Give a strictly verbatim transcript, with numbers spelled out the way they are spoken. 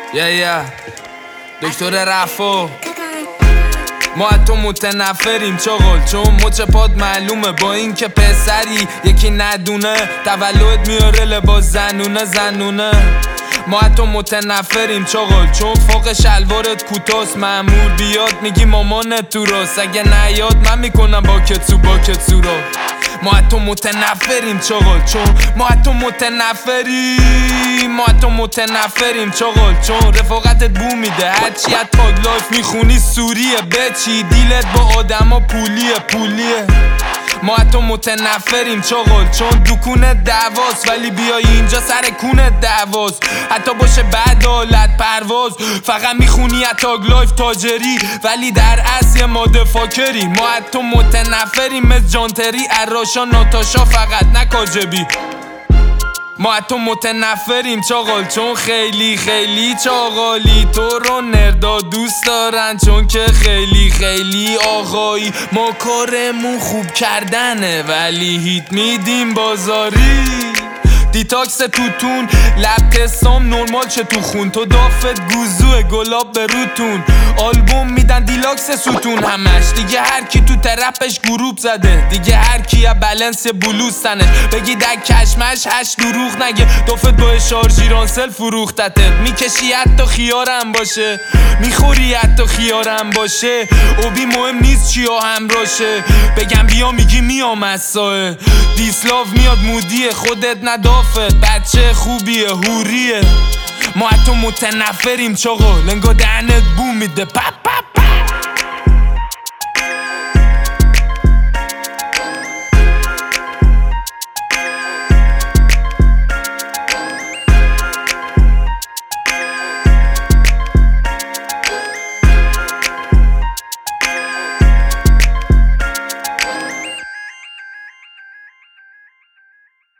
یا یا دکتر رفا ما از تو متنفریم چغل، چون مچ پاد معلومه با این که پسری یکی ندونه تولد میاره لباس زنونه زنونه. ما از تو متنفریم چغل، چون فوق شلوارت کوتاست مأمور بیاد میگی مامانت تو راست، اگه نیاد من میکنم با کتسو با کتسو را. ما از تو متنفریم چغل، چون ما از تو متنفریم ما از تو متنفریم چغل، چون رفاقتت بو میده هرچی از تاگ لایف میخونی سوریه بچی دیلت با آدما پولیه پولیه. ما از تو متنفریم چغل، چون دکونت دعواست ولی بیای اینجا سر کونت دعواست، حتی باشه بعد حالت پرواز فقط میخونی از تاگ لایف تاجری ولی در اصل ماده فاکری. ما از تو متنفریم مثل جانتری اراشا ناتاشا فقط نه کاجبی. ما از تو متنفریم چاقال، چون خیلی خیلی چاقالی تو رو نردا دوست دارن، چون که خیلی خیلی آقایی. ما کارمون خوب کردنه ولی هیت میدیم بازاری. دیتاکس توتون لب تستام نورمال چه تو خون، تو دافت گوزوه گلاب به روتون. آلبوم میدن دیلاکس ستون همش، دیگه هر کی تو ترپش گروپ زده، دیگه هر کی یا بلنس بلوز تنش بگی در کشمش هش دروغ نگه. دافت با شارژی رانسل فروختتت، میکشی حتی خیارم باشه میخوری حتی خیارم باشه. اوبی مهم نیست چیا همراشه، بگم بیا میگی میام مسائه. دیسلاو میاد مودیه خودت ندافت بچه خوبیه هوریه. ما از تو متنفریم چاقا، لنگا دهنت بو میده پپ